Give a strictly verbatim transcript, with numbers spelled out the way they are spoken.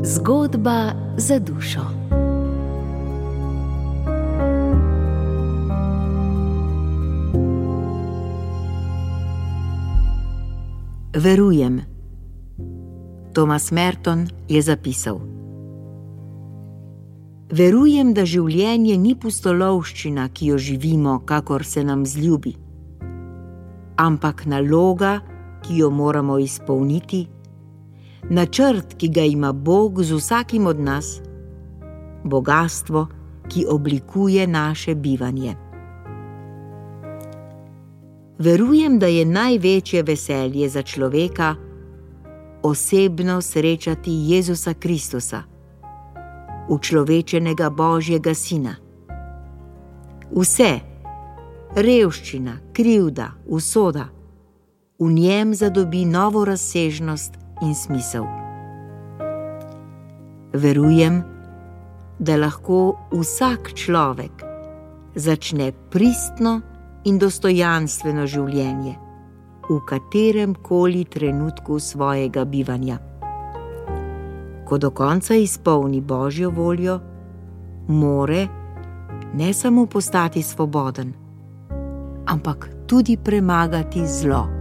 Zgodba za dušo. Verujem. Thomas Merton je zapisal: Verujem, da življenje ni pustolovščina, ki jo živimo, kakor se nam zljubi, ampak naloga, ki jo moramo izpolniti, načrt, ki ga ima Bog z vsakim od nas, bogastvo, ki oblikuje naše bivanje. Verujem, da je največje veselje za človeka osebno srečati Jezusa Kristusa, učlovečenega Božjega Sina. Vse, revščina, krivda, usoda, v njem zadobi novo razsežnost in smisel. Verujem, da lahko vsak človek začne pristno in dostojanstveno življenje v katerem koli trenutku svojega bivanja. Ko do konca izpolni Božjo voljo, more ne samo postati svoboden, ampak tudi premagati zlo.